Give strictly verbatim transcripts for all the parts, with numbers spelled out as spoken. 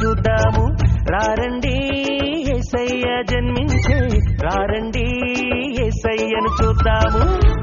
చూద్దాము రారండి యేసయ్య జన్మించే రారండి యేసయ్యను చూద్దాము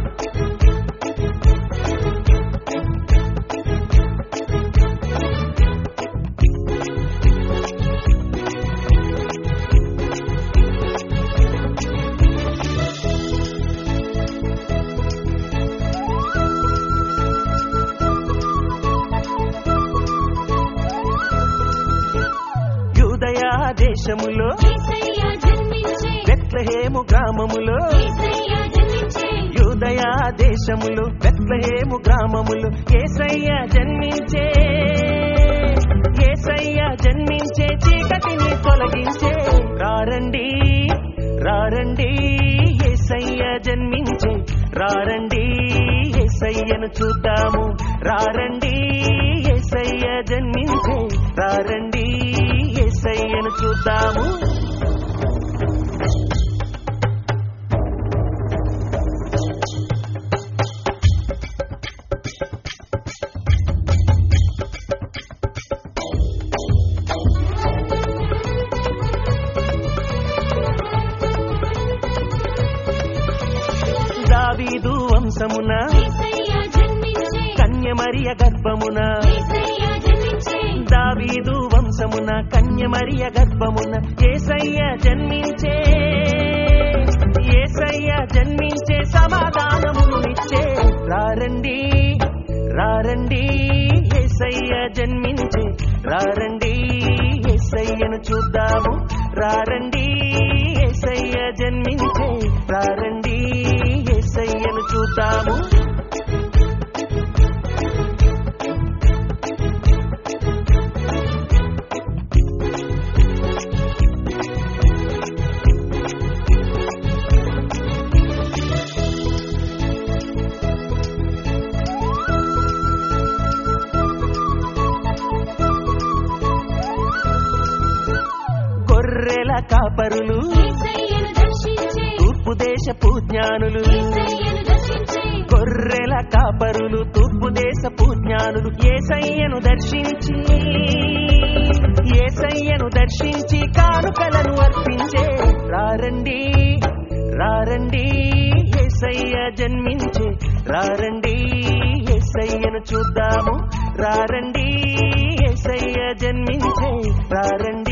దేశములో బెత్లెహేము గ్రామములో యూదయ దేశములో బెత్లెహేము గ్రామములో యేసయ్య జన్మించే యేసయ్య జన్మించే చీకటిని తొలగించే రారండి రారండి యేసయ్య జన్మించే రారండి యేసయ్యను చూద్దాము రారండి యేసయ్య జన్మించే రారండి యేసయ్యను చూద్దాము దావీదు వంశమున కన్యమరియ గర్భమున దావీదు వంశమున కన్యమరియ గర్భమున యేసయ్య జన్మించే యేసయ్య జన్మించే సమాధానమును ఇచ్చే రారండి రారండి యేసయ్య జన్మించే రారండి యేసయ్యను చూద్దాము రారండి యేసయ్య జన్మించే రారండి యేసయ్యను చూద్దాము గొర్రెల కాపరులు తూర్పు దేశపు జ్ఞానులు గొర్రెల కాపరులు తూర్పు దేశపు జ్ఞానులు యేసయ్యను దర్శించి యేసయ్యను దర్శించి కానుకలను అర్పించే రారండి రారండి యేసయ్య జన్మించే రారండి యేసయ్యను చూద్దాము రారండి యేసయ్య జన్మించే రారండి